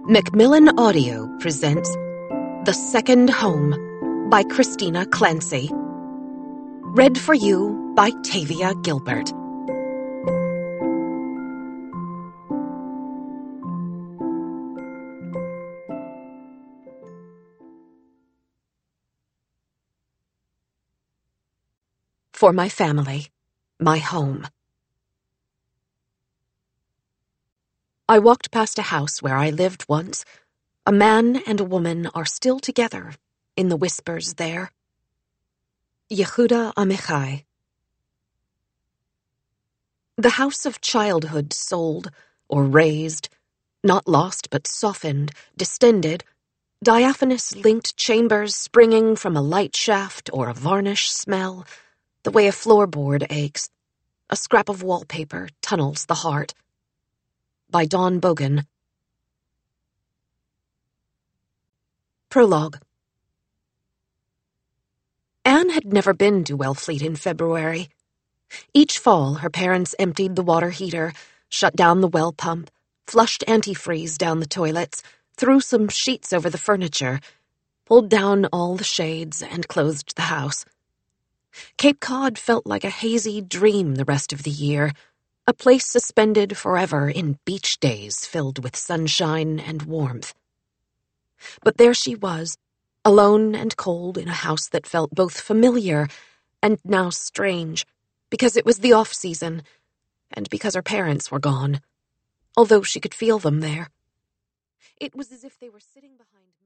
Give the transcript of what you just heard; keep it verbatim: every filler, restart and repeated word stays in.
Macmillan Audio presents The Second Home by Christina Clancy. Read for you by Tavia Gilbert. For my family, my home. I walked past a house where I lived once. A man and a woman are still together in the whispers there. Yehuda Amichai. The house of childhood sold, or razed, not lost but softened, distended, diaphanous linked chambers springing from a light shaft or a varnish smell, the way a floorboard aches. A scrap of wallpaper tunnels the heart. By Dawn Bogan. Prologue. Anne had never been to Wellfleet in February. Each fall, her parents emptied the water heater, shut down the well pump, flushed antifreeze down the toilets, threw some sheets over the furniture, pulled down all the shades, and closed the house. Cape Cod felt like a hazy dream the rest of the year, a place suspended forever in beach days filled with sunshine and warmth. But there she was, alone and cold in a house that felt both familiar and now strange, because it was the off-season, and because her parents were gone, although she could feel them there. It was as if they were sitting behind